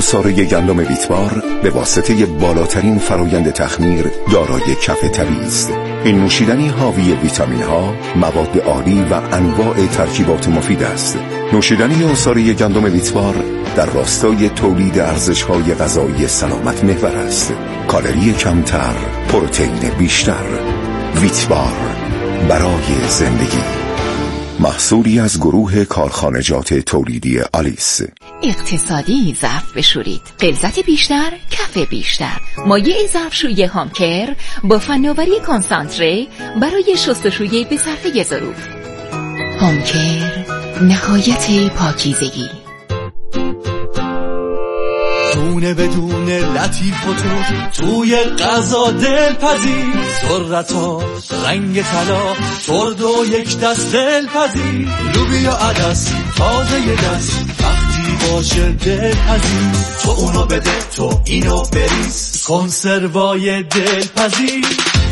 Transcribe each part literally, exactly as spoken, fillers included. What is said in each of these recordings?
عصاره گندم ویتبار به واسطه بالاترین فرایند تخمیر دارای کف طبیعی است. این نوشیدنی حاوی ویتامین ها، مواد عالی و انواع ترکیبات مفید است. نوشیدنی عصاره گندم ویتبار در راستای تولید ارزش‌های غذایی سلامت محور است. کالری کمتر، پروتئین بیشتر. ویتبار، برای زندگی. محصولی از گروه کارخانجات تولیدی آلیس. اقتصادی ظرف بشورید، غلظت بیشتر، کف بیشتر. مایع ظرفشویی هامکر با فناوری کانسانتره برای شستشوی به صرفه ظروف. هامکر، نهایت پاکیزگی. دونه بدون لطیف و تو توی غذا دلپذیر، ذرتا رنگ طلا ترد و یک دست دلپذیر، لوبیا عدس تازه ی دست وقتی باشه دلپذیر، تو اونو بده تو اینو بریز، کنسروای دلپذیر.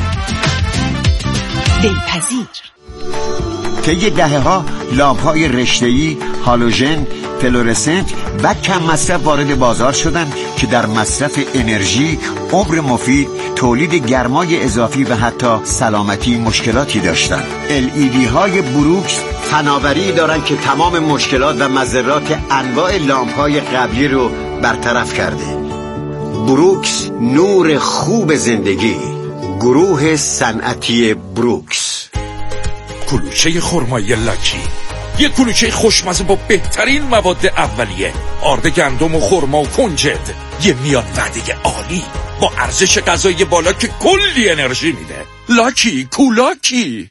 دلپذیر طی دهه ها لامپ‌های رشته‌ای، هالوژن، فلورسنت و کم مصرف وارد بازار شدند که در مصرف انرژی، عمر مفید، تولید گرمای اضافی و حتی سلامتی مشکلاتی داشتند. ال ای دی های بروکس فناوری دارند که تمام مشکلات و مضرات انواع لامپ‌های قبلی رو برطرف کرده. بروکس، نور خوب زندگی. گروه صنعتی بروکس. کلوچه خرمایی لاکی، یک کلوچه خوشمزه با بهترین مواد اولیه، آرد گندم و خرما و کنجد، یه میاد وعده عالی با ارزش غذایی بالا که کلی انرژی میده. لاکی کولاکی.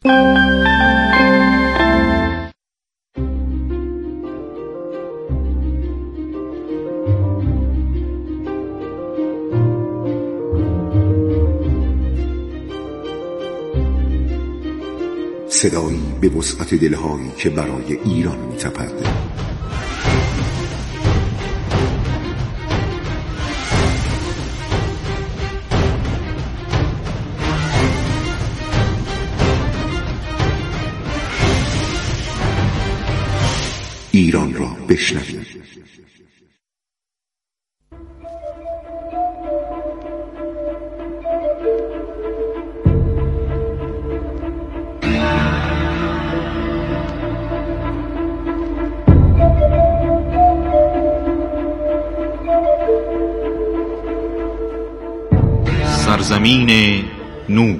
صدایی به وسعت دلهایی که برای ایران می‌تپد. ایران را بشنوید. سرزمین نور.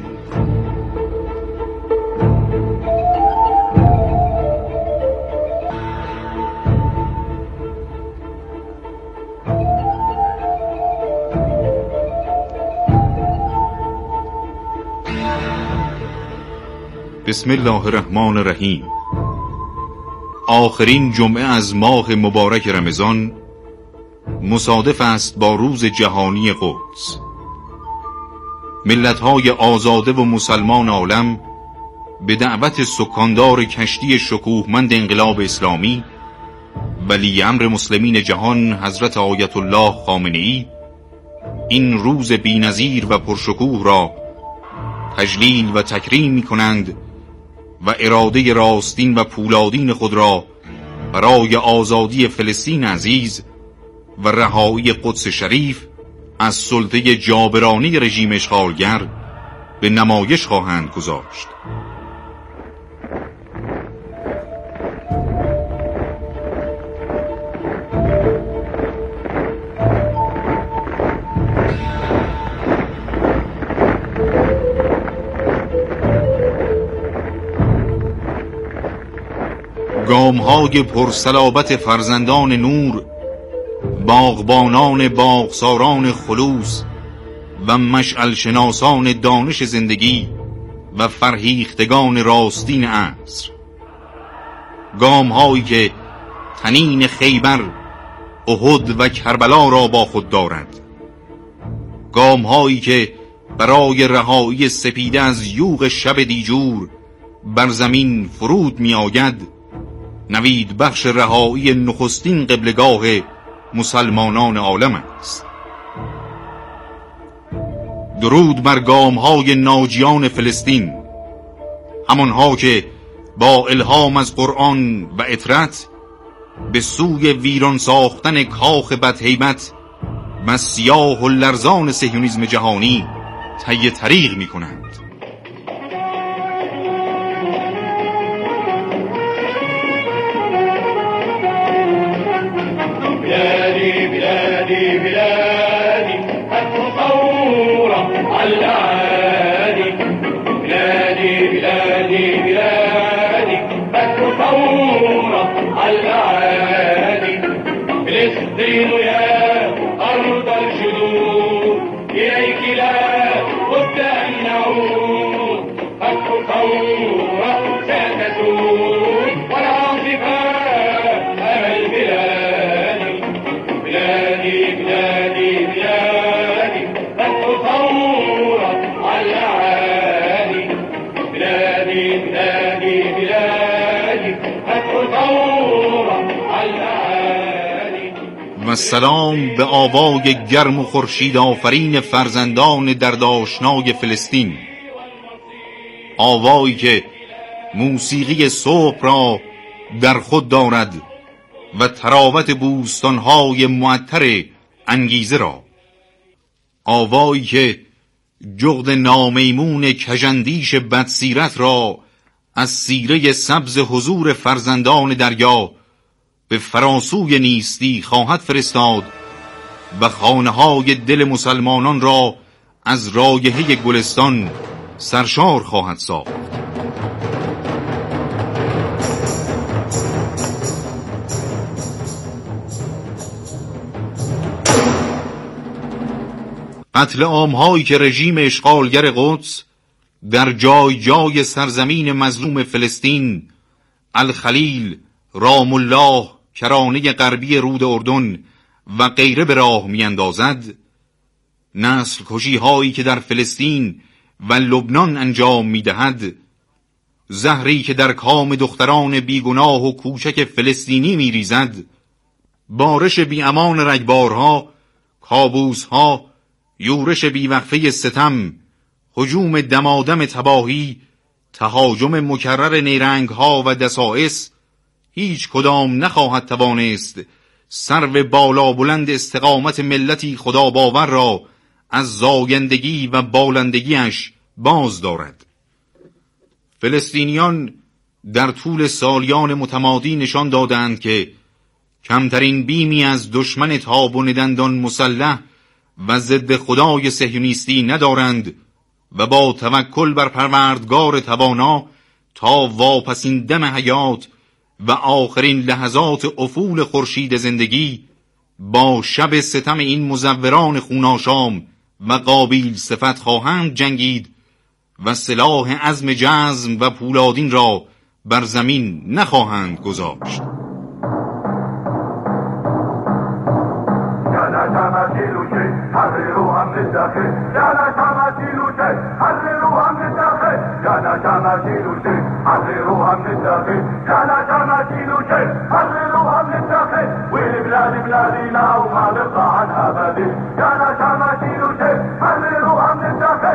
بسم الله الرحمن الرحیم. آخرین جمعه از ماه مبارک رمضان مصادف است با روز جهانی قدس. ملت‌های آزاده و مسلمان عالم به دعوت سکاندار کشتی شکوهمند انقلاب اسلامی، ولی امر مسلمین جهان حضرت آیت الله خامنه‌ای، این روز بی‌نظیر و پرشکوه را تجلیل و تکریم می‌کنند و اراده راستین و پولادین خود را برای آزادی فلسطین عزیز و رهایی قدس شریف از سلطه جابرانی رژیم اشغالگر به نمایش خواهند گذاشت. گام‌های پرصلابت فرزندان نور، باغبانان باغساران خلوص و مشعل شناسان دانش زندگی و فرهیختگان راستین عصر، گام هایی که تنین خیبر، احد و کربلا را با خود دارد، گام هایی که برای رهایی سپیده از یوغ شب دیجور بر زمین فرود می آید، نوید بخش رهایی نخستین قبلگاه مسلمانان عالم است. درود بر گام‌های ناجیان فلسطین، همانها که با الهام از قرآن و اطرت به سوی ویران ساختن کاخ بدهیبت و سیاه و لرزان صهیونیسم جهانی طی طریق می کنند. بلادي بلادي بلادي الثورة على الأعادي بلادي بلادي بلادي الثورة على الأعادي فلسطين يا أرض الجدود إليك لا بد أن نعود الثورة ستزول والعاصفة أمل بلادي بلادي بلادي بلادي الثورة على الأعادي بلادي بلادي بلادي الثورة على الأعادي. و سلام به آوای گرم و خورشید آفرین فرزندان دردآشنای فلسطین، آوایی که موسیقی صبح را در خود دارد و تراوت بوستانهای معطر انگیزه را، آوایی که جغد نامیمون کژاندیش بدسیرت را از سیره سبز حضور فرزندان دریا به فراسوی نیستی خواهد فرستاد و خانه‌های دل مسلمانان را از رایحه گلستان سرشار خواهد ساخت. قتل عام‌هایی که رژیم اشغالگر قدس در جای جای سرزمین مظلوم فلسطین، الخلیل، رام الله، کرانه غربی رود اردن و غیره به راه میاندازد، نسل کشی هایی که در فلسطین و لبنان انجام میدهد، زهری که در کام دختران بیگناه و کوچک فلسطینی میریزد، بارش بی امان رگبارها، کابوسها، یورش بیوقفه ستم، هجوم دمادم تباهی، تهاجم مکرر نیرنگها و دسائس، هیچ کدام نخواهد توانست سرو بالا بلند استقامت ملتی خدا باور را از زایندگی و بالندگیش باز دارد. فلسطینیان در طول سالیان متمادی نشان دادند که کمترین بیمی از دشمن تابان دندان مسلح و ضد خدای صهیونیستی ندارند و با توکل بر پروردگار توانا تا واپسین دم حیات و آخرین لحظات افول خورشید زندگی با شب ستم این مزوران خوناشام و قابیل صفت خواهند جنگید و سلاح عزم جزم و پولادین را بر زمین نخواهند گذاشت. حرروها من الداخل يا لا تماثيل شيء حرروها من الداخل يا لا تماثيل شيء حرروها من الداخل يا لا تماثيل شيء حرروها من الداخل والبلاد بلادي لا وما نرضى عنها بديل يا لا تماثيل شيء حرروها من الداخل.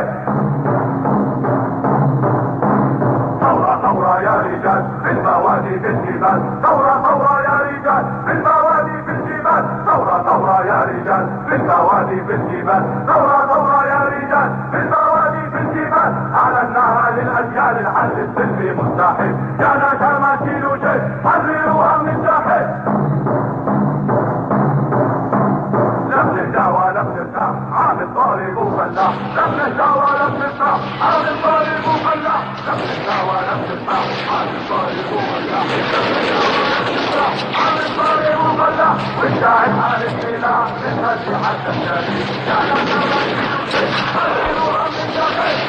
ثورة ثورة يا رجال في البوادي في الجبال ثورة ثورة يا رجال في البوادي في الجبال ثورة ثورة يا رجال في البوادي في الجبال ثورة ثورة يا رجال في البوادي في الجبال أعلناها للأجيال الحل السلمي مستحيل يا لا تماثيل شيء حرروها من الداخل. لم نهدى ولم نرتاح عام الطالب وفلاح لم نهدى ولم نرتاح عام الطالب وفلاح لم نهدى ولم نرتاح عام الطالب وفلاح عام الطالب وفلاح والشاعر حال السلاح للهدي حتى الشريف يا لا تماثيل شيء حرروها من الداخل.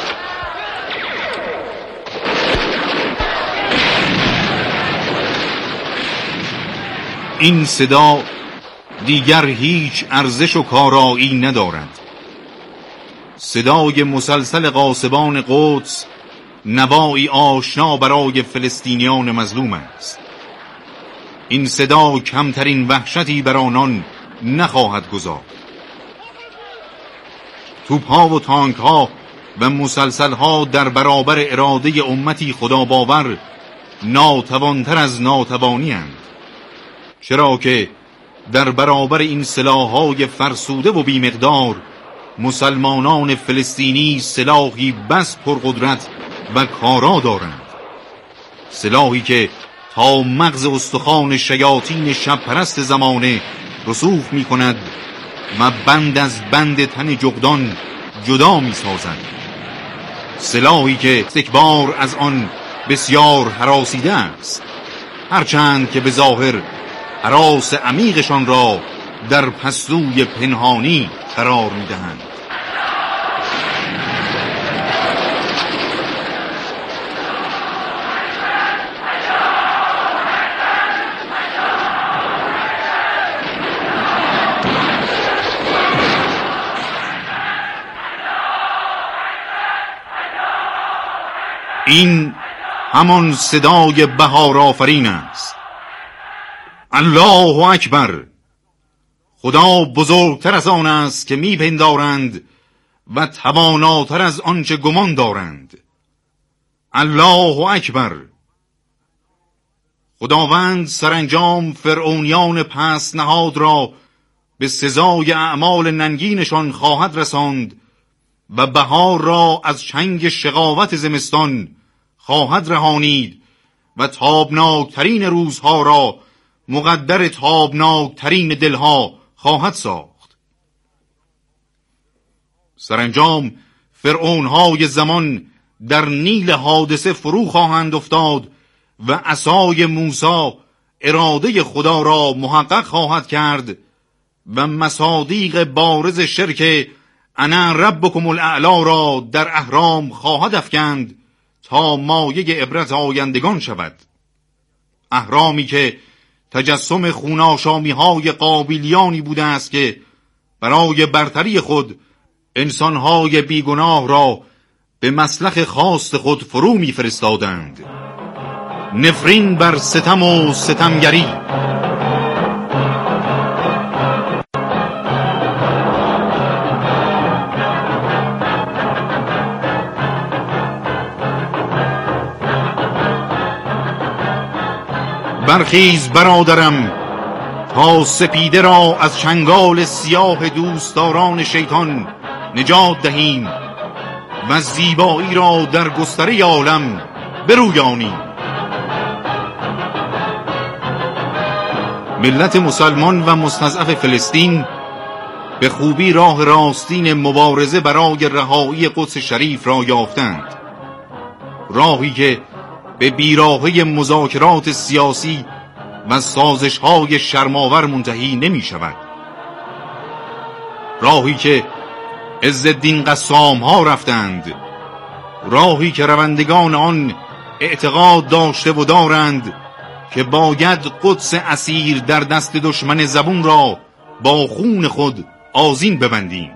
این صدا دیگر هیچ ارزش و کارایی ندارد. صدای مسلسل غاصبان قدس نوایی آشنا برای فلسطینیان مظلوم است. این صدا کمترین وحشتی بر آنان نخواهد گذارد. توپ‌ها و تانک‌ها و مسلسل‌ها در برابر اراده امتی خدا باور ناتوانتر از ناتوانی اند، چرا که در برابر این سلاح‌های فرسوده و بیمقدار مسلمانان فلسطینی سلاحی بس پرقدرت و کارا دارند، سلاحی که تا مغز استخوان شیاطین شب پرست زمانه رسوخ می کند و بند از بند تن جغدان جدا می سازند، سلاحی که استکبار از آن بسیار هراسیده است، هرچند که به ظاهر هراس عمیقشان را در پستوی پنهانی قرار می دهند. این همان صدای بهار آفرین است. الله اکبر. خدا بزرگتر از آن است که میپندارند و تواناتر از آنچه گمان دارند. الله اکبر. خداوند سرانجام فرعونیان پست نهاد را به سزای اعمال ننگینشان خواهد رساند و بهار را از چنگ شقاوت زمستان خواهد رهانید و تابناکترین روزها را مقدر تابناکترین دلها خواهد ساخت. سرانجام فرعونهای زمان در نیل حادثه فرو خواهند افتاد و عصای موسی اراده خدا را محقق خواهد کرد و مصادیق بارز شرک انا ربکم الاعلی را در اهرام خواهد افکند تا مایه عبرت آیندگان شود. اهرامی که تجسم خوناشامی های قابلیانی بوده است که برای برتری خود انسانهای بیگناه را به مسلخ خواست خود فرو می فرستادند. نفرین بر ستم و ستمگری. برخیز برادرم تا سپیده را از چنگال سیاه دوستداران شیطان نجات دهیم و زیبایی را در گستره عالم برویانیم. ملت مسلمان و مستضعف فلسطین به خوبی راه راستین مبارزه برای رهایی قدس شریف را یافتند، راهی که به بیراهه مذاکرات سیاسی و سازش‌های شرم‌آور منتهی نمی شود، راهی که عزالدین قسام ها رفتند، راهی که روندگان آن اعتقاد داشته و دارند که باید قدس اسیر در دست دشمن زبون را با خون خود آذین ببندیم.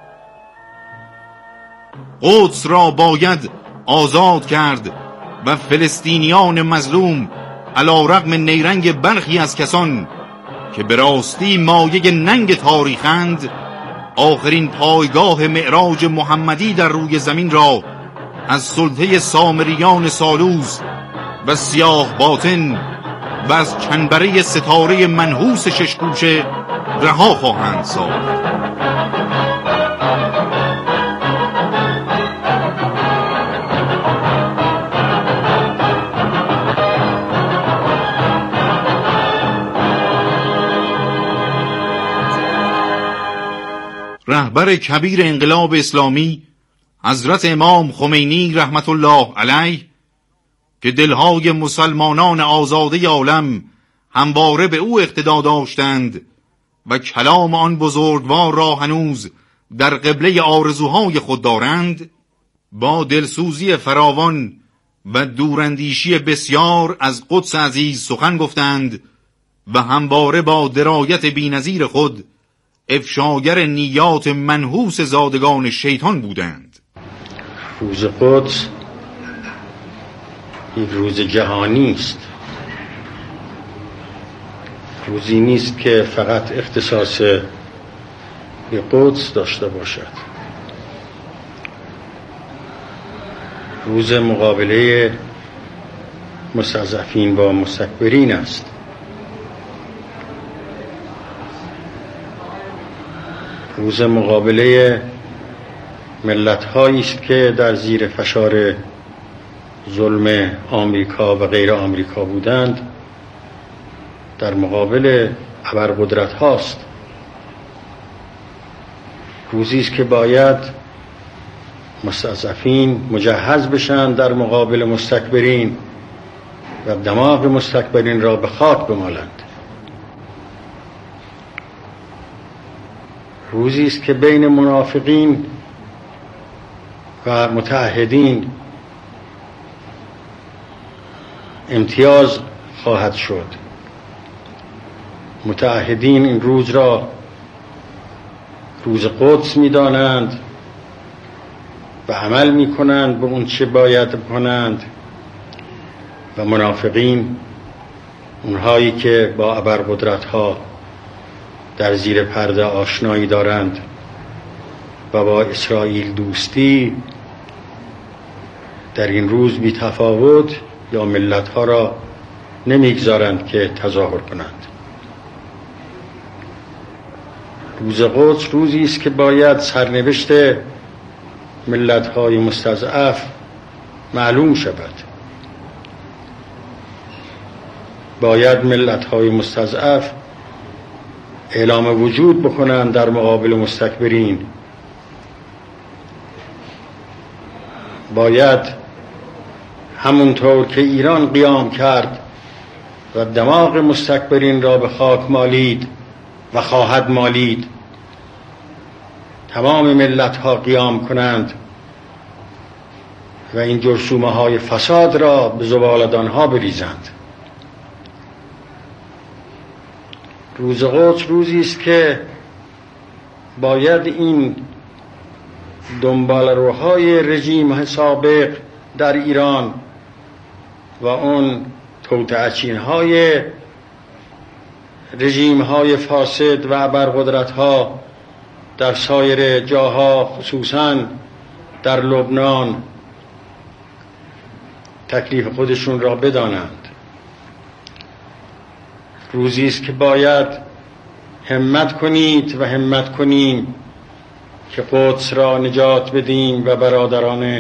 قدس را باید آزاد کرد و فلسطینیان مظلوم علی رغم نیرنگ برخی از کسان که به راستی مایه ننگ تاریخند آخرین پایگاه معراج محمدی در روی زمین را از سلطه سامریان سالوس و سیاه باطن و از چنبره ستاره منحوس ششگوشه رها خواهند ساخت. رهبر کبیر انقلاب اسلامی حضرت امام خمینی رحمت الله علیه که دلهای مسلمانان آزاده عالم همواره به او اقتدا داشتند و کلام آن بزرگوار را هنوز در قبله آرزوهای خود دارند، با دلسوزی فراوان و دوراندیشی بسیار از قدس عزیز سخن گفتند و همواره با درایت بی‌نظیر خود افشاگر نیات منحوس زادگان شیطان بودند. روز قدس یک روز جهانی است، روزی نیست که فقط اختصاص به قدس داشته باشد. روز مقابله مستضعفین با مستکبرین است. روز مقابله ملت‌هایی است که در زیر فشار ظلم آمریکا و غیر آمریکا بودند، در مقابل ابرقدرت هاست. روزی است که باید مستضعفین مجهز بشن در مقابل مستکبرین و دماغ مستکبرین را به خاک بمالند. روزی است که بین منافقین و متعهدین امتیاز خواهد شد. متعهدین این روز را روز قدس می دانند و عمل می کنند به اون چه باید کنند، و منافقین، اونهایی که با ابرقدرت ها در زیر پرده آشنایی دارند و با اسرائیل دوستی، در این روز بی تفاوت یا ملت ها را نمیگذارند که تظاهر کنند. روز قدس روزی است که باید سرنوشت ملت های مستضعف معلوم شود. باید ملت های مستضعف اعلام وجود بکنند در مقابل مستکبرین. باید همونطور که ایران قیام کرد و دماغ مستکبرین را به خاک مالید و خواهد مالید، تمام ملت ها قیام کنند و این جرثومه های فساد را به زبالدان ها بریزند. روز قدس روزی است که باید این دنباله‌روهای رژیم سابق در ایران و اون توطئه‌چین های رژیم های فاسد و ابرقدرت ها در سایر جاها، خصوصا در لبنان، تکلیف خودشون را بدانند. روزی است که باید همت کنید و همت کنیم که قدس را نجات بدیم و برادران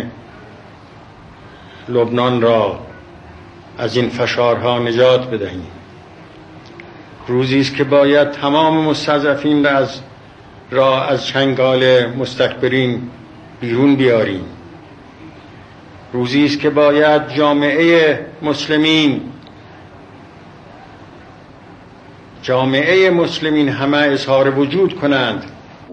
لبنان را از این فشارها نجات بدهیم. روزی است که باید تمام مستضعفین را از را از چنگال مستکبرین بیرون بیاریم. روزی است که باید جامعه مسلمین جامعه مسلمین همه اظهار وجود کنند.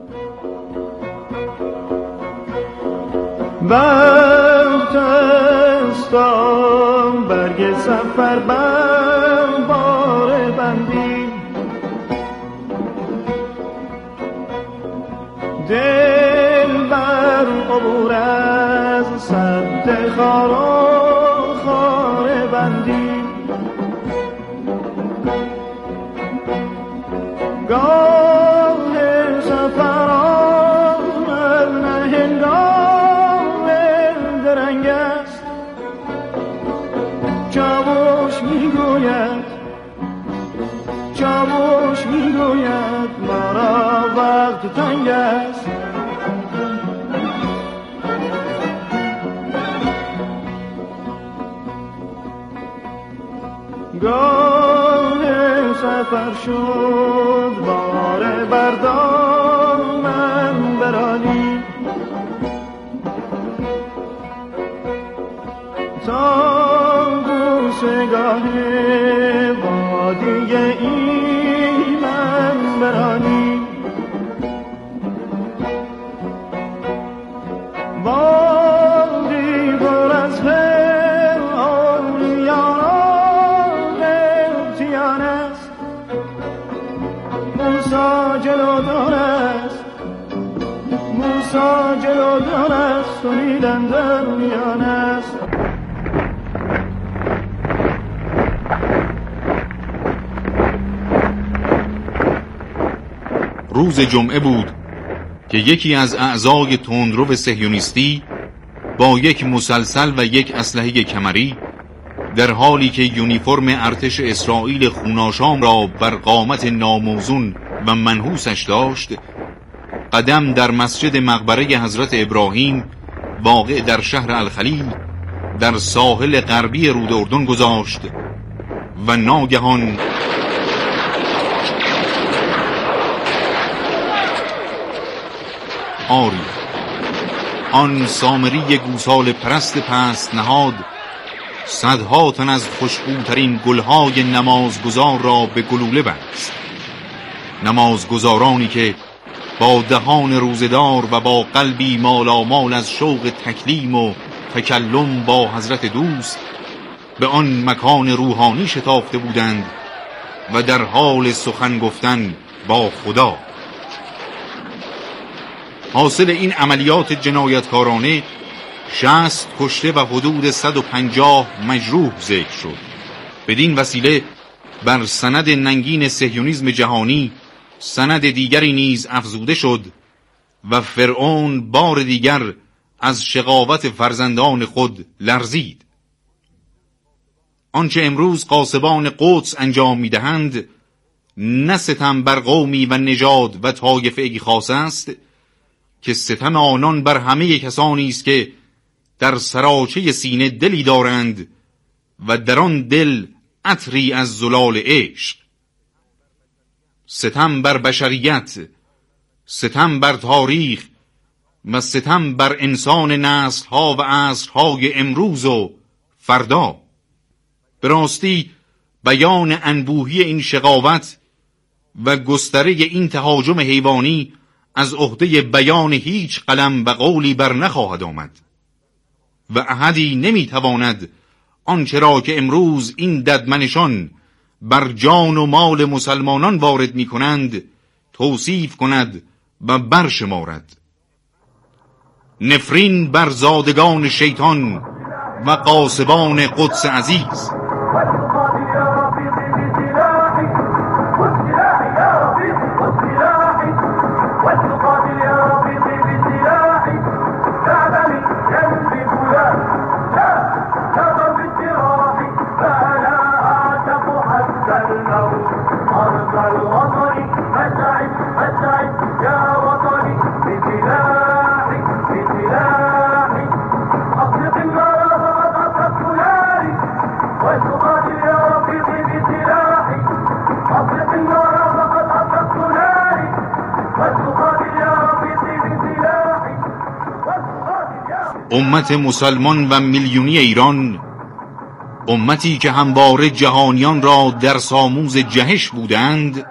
وقت است برگ سفر بر بار بندی، دل بر عبور از سد خارا خار بندی. گاه سفران از هنگام درنگ است، چاوش میگوید چاوش میگوید ما را وقت تنگ است. گاه سفر شد بار بردار من برانی، تا بوسگاه وادی ایمن برانی. وادی پر از خیر آوریان ابتیان است، موسا جلودان است موسا جلودان است و نیدن در میان است. روز جمعه بود که یکی از اعضای تندرو صهیونیستی با یک مسلسل و یک اسلحه کمری، در حالی که یونیفرم ارتش اسرائیل خوناشام را بر قامت ناموزون و منحوسش داشت، قدم در مسجد مقبره حضرت ابراهیم واقع در شهر الخلیل در ساحل غربی رود اردن گذاشت و ناگهان آری آن سامری گوسال پرست پست نهاد صدها تن از خوشبوترین گلهای نمازگزار را به گلوله بست. نمازگزارانی که با دهان روزدار و با قلبی مالامال از شوق تکلیم و تکلم با حضرت دوست به آن مکان روحانی شتافته بودند و در حال سخن گفتن با خدا. حاصل این عملیات جنایتکارانه شصت کشته و حدود صد و پنجاه مجروح ذکر شد. بدین وسیله بر سند ننگین صهیونیسم جهانی سند دیگری نیز افزوده شد و فرعون بار دیگر از شقاوت فرزندان خود لرزید. آنچه امروز غاصبان قدس انجام می‌دهند نه ستم بر قومی و نژاد و طایفه‌ای خاص است که ستم آنان بر همه کسانی است که در سراچه سینه دلی دارند و در آن دل عطری از زلال عشق. ستم بر بشریت، ستم بر تاریخ و ستم بر انسان نسل‌ها و عصرهای امروز و فردا. به راستی بیان انبوهی این شقاوت و گستره این تهاجم حیوانی از عهده بیان هیچ قلم و قولی بر نخواهد آمد و احدی نمیتواند آنچه را که امروز این ددمنشان بر جان و مال مسلمانان وارد می کنند توصیف کند و برشمارد. نفرین بر زادگان شیطان و غاصبان قدس عزیز. امت مسلمان و میلیونی ایران، امتی که همواره جهانیان را در ساموز جهش بودند،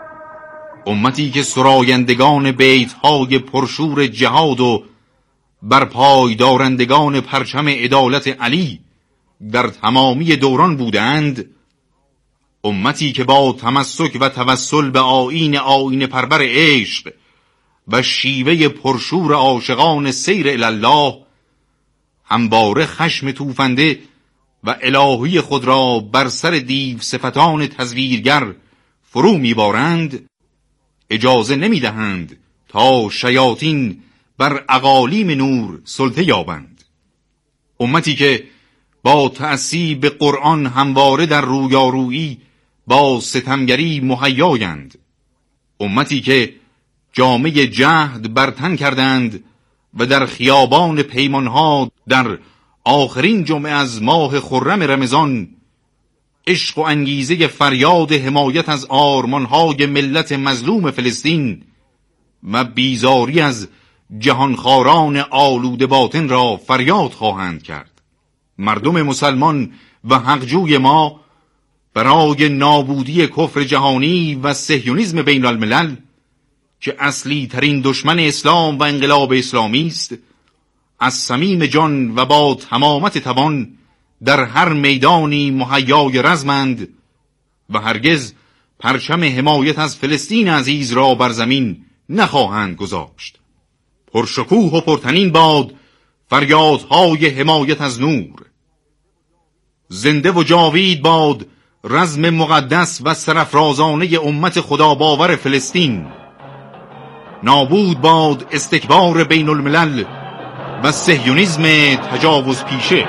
امتی که سرایندگان بیتهای پرشور جهاد و برپای دارندگان پرچم عدالت علی در تمامی دوران بودند، امتی که با تمسک و توسل به آیین آیین پرور عشق و شیوه پرشور عاشقان سیر الله همواره خشم توفنده و الهی خود را بر سر دیو صفتان تزویرگر فرو میبارند، اجازه نمیدهند تا شیاطین بر اقالیم نور سلطه یابند. امتی که با تأسی به قرآن همواره در رویارویی با ستمگری مهیایند، امتی که جامه جهد بر تن کردند و در خیابان پیمانها در آخرین جمعه از ماه خرم رمضان عشق و انگیزه فریاد حمایت از آرمانهای ملت مظلوم فلسطین و بیزاری از جهانخواران آلوده باطن را فریاد خواهند کرد. مردم مسلمان و حقجوی ما برای نابودی کفر جهانی و صهیونیسم بین الملل که اصلی ترین دشمن اسلام و انقلاب اسلامی است، از صمیم جان و با تمامت توان در هر میدانی مهیای رزمند و هرگز پرچم حمایت از فلسطین عزیز را بر زمین نخواهند گذاشت. پرشکوه و پرتنین باد فریادهای حمایت از نور. زنده و جاوید باد رزم مقدس و سرافرازانه امت خدا باور فلسطین. نابود باد استکبار بین الملل و صهیونیسم تجاوز پیشه.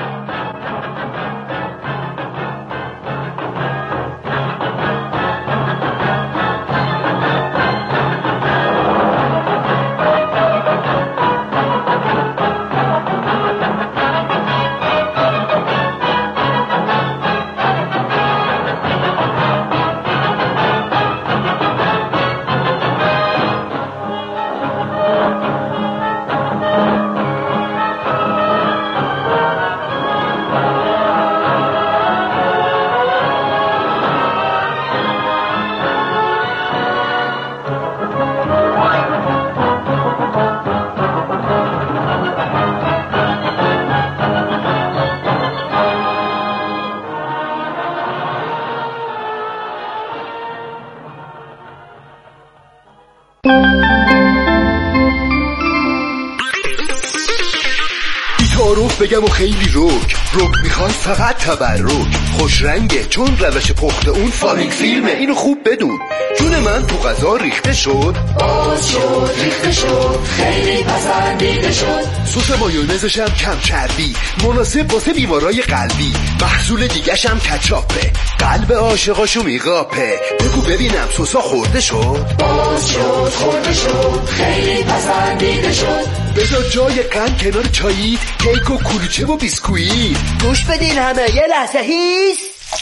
رک بگم و خیلی رک رک میخواد فقط تبرک خوش رنگه چون روش پخت اون فالینگ فیلمه اینو خوب بدون جون من تو غذا ریخته شد باز شد ریخته شد خیلی پسندیده شد سس مایونزش هم کم چربی مناسب واسه بیمارای قلبی محصول دیگه‌ش هم کچاپه قلب عاشقاشو میقاپه بگو ببینم سسا خورده شد باز شد خورده شد خیلی پسندیده شد بذار جای قند کنار چاییت کیک و کلوچه و بیسکویت گوش بدین همه یه لحظه هیست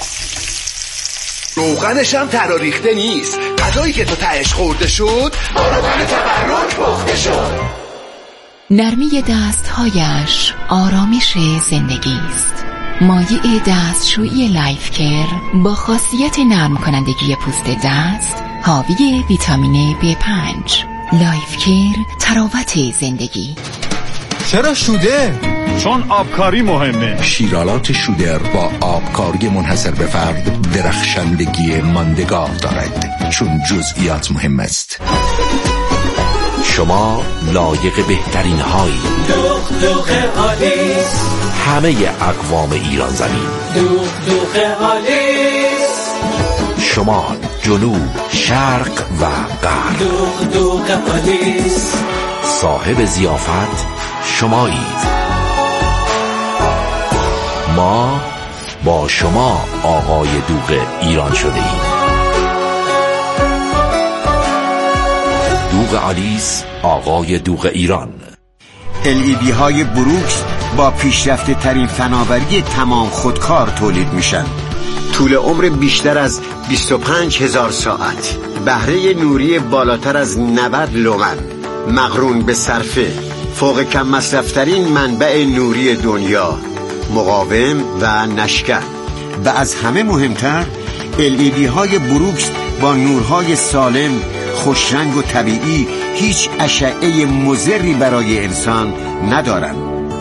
روغنش هم تراریخته نیست غذایی که تو تهش خورده شد با روغن تبرک پخته شد نرمی دستهایش آرامش زندگی است. مایع دستشویی لایف کیر با خاصیت نرم کنندگی پوست دست حاوی ویتامین بی پنج. لایف کیر تراوت زندگی. چرا شوده؟ چون آبکاری مهمه. شیرالات شودر با آبکاری منحصر به فرد درخشندگی ماندگار دارد چون جزئیات مهم است. شما لایق بهترین هایی. دوغ دوغ آلیس همه اقوام ایران زمین. دوغ دوغ آلیس شمال، جنوب، شرق و غرب. دوغ دوغ آلیس صاحب ضیافت شمایید. ما با شما آقای دوغ ایران شده ایم. دوغ آلیس، آقای دوغ ایران. ال ای دی های بروکس با پیشرفته ترین فناوری تمام خودکار تولید میشن. طول عمر بیشتر از بیست و پنج هزار ساعت، بهره نوری بالاتر از نود لومن، مقرون به صرفه، فوق کم مصرفترین منبع نوری دنیا، مقاوم و نشکر. و از همه مهمتر ال ای دی های بروکس با نورهای سالم، خوشرنگ و طبیعی هیچ اشعه مضری برای انسان ندارند.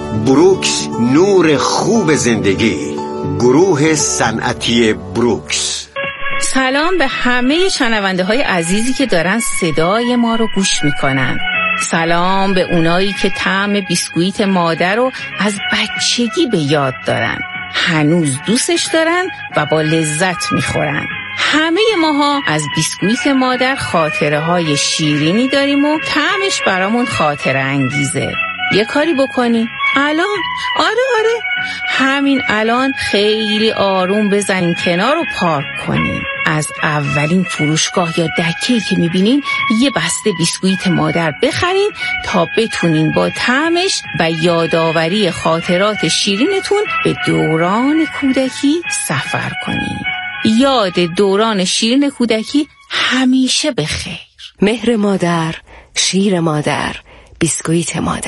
بروکس، نور خوب زندگی. گروه صنعتی بروکس. سلام به همه شنونده های عزیزی که دارن صدای ما رو گوش میکنن. سلام به اونایی که طعم بیسکویت مادر رو از بچگی به یاد دارن، هنوز دوستش دارن و با لذت میخورن. همه ماها از بیسکویت مادر خاطره های شیرینی داریم و طعمش برامون خاطره انگیزه. یه کاری بکنی الان، آره آره همین الان خیلی آروم بزنین کنار و پارک کنین. از اولین فروشگاه یا دکه‌ای که میبینین یه بسته بیسکویت مادر بخرین تا بتونین با طعمش و یادآوری خاطرات شیرینتون به دوران کودکی سفر کنین. یاد دوران شیرین کودکی همیشه بخیر. مهر مادر، شیر مادر، بیسکویت مادر.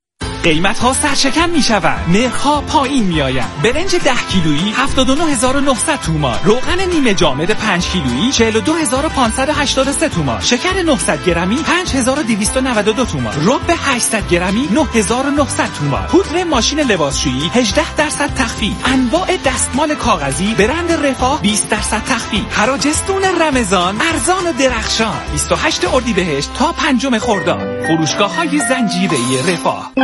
قیمت ها سرشکن می شود، نرخ ها پایین می آید. برنج ده کیلویی هفتاد و نه هزار و نهصد تومان، روغن نیمه جامد پنج کیلویی چهل و دو هزار و پانصد و هشتاد و سه تومان، شکر نهصد گرمی پنج هزار و دویست و نود و دو تومان، رب هشتصد گرمی نه هزار و نهصد تومان، پودر ماشین لباسشویی هجده درصد تخفیف، انواع دستمال کاغذی برند رفاه بیست درصد تخفیف، حراجستون رمضان ارزان و درخشان. بیست و هشتم اردیبهشت تا پنجم خرداد، فروشگاه های زنجیره‌ای رفاه.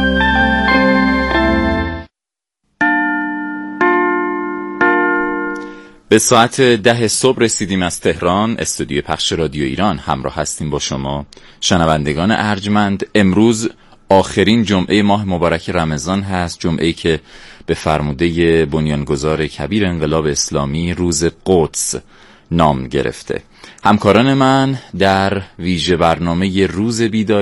به ساعت ده صبح رسیدیم از تهران، استودیو پخش رادیو ایران. همراه هستیم با شما شنوندگان ارجمند. امروز آخرین جمعه ماه مبارک رمضان هست، جمعه‌ای که به فرموده بنیانگذار کبیر انقلاب اسلامی روز قدس نام گرفته. همکاران من در ویژه برنامه روز بیداری